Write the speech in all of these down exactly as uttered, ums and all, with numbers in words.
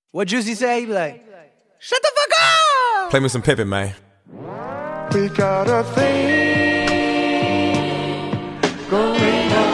What Juicy say? He be like, shut the fuck up! Play me some Pippin, man. We got a thing going on.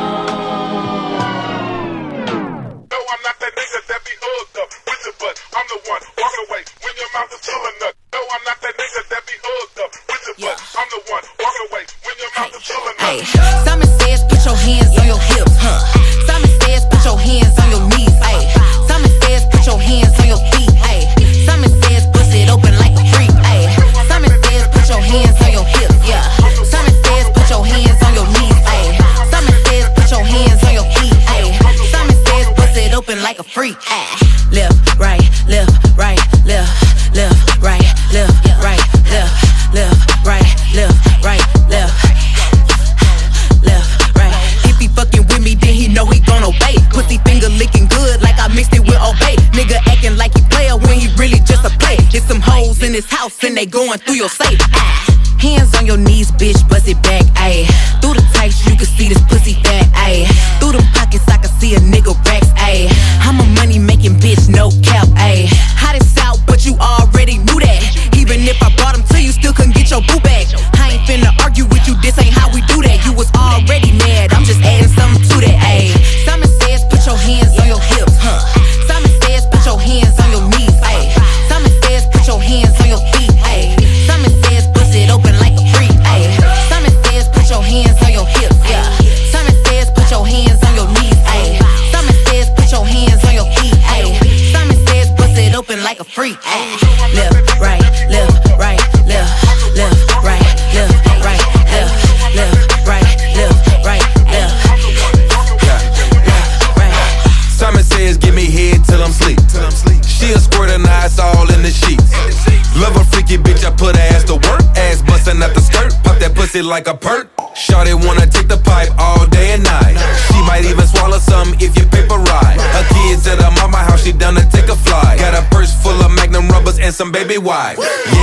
No, I'm not that nigga that be hooked up with the butt. I'm the one, walk away when your mouth is full of nut. No, I'm not that nigga that be hooked up with the butt. I'm the one, walk away when your mouth is full of nut. Hey, Simon says put your hands on your hips, huh? Simon says put your hands on your knees, hey. Simon says put your hands on your feet, hey. Simon says bust it open like a freak, hey. Simon says put your hands on your hips, yeah. Simon says put your hands on your knees, hey. Simon says put your hands on your feet, hey. Simon says bust it open like a freak, hey. Left, right, left, right, left, left, right, left, right, left, left, right, left, right, left, left, right. If he fucking with me, then he know he gon' obey. Pussy finger licking good like I mixed it with Obey. Nigga acting like he player when he really just a play. There's some hoes in his house and they going through your safe. Ah. Hands on your knees, bitch, bust it back, ayy. Through the tights, you can see this pussy fat, ayy. Through them pockets, I can see a nigga racks, ayy. I'm a money making bitch, no cap, ayy. Hot as out, but you already knew that. Even if I brought them to you, still couldn't get your boo back. I ain't finna argue with you, this ain't how we do that. You was already mad, I'm just adding something to that, ayy. Simon says put your hands on your hips, huh? Simon says put your hands on your knees, ayy. Simon says put your hands on your feet, ayy. Simon says bust it open like a freak, ayy. Simon says put your hands on your hips, yeah. Simon says put your hands on your knees, ayy. Simon says put your hands on your feet, ayy. Simon says bust it open like a freak, ayy. Left, right, left, right, left, left, right, left, right, left, left, right, left, right, left, left, right. Simon says give me head till I'm sleep. She a squirt and ice all in the sheets. Love a freaky bitch, I put her ass to work. Ass bustin' out the skirt, pop that pussy like a perk. Shawty wanna take the pipe all day and night. She might even swallow some if you paper right. Her kids at her mama house, she down to take a flight. Got a purse full of Magnum rubbers and some baby wipes. Yeah,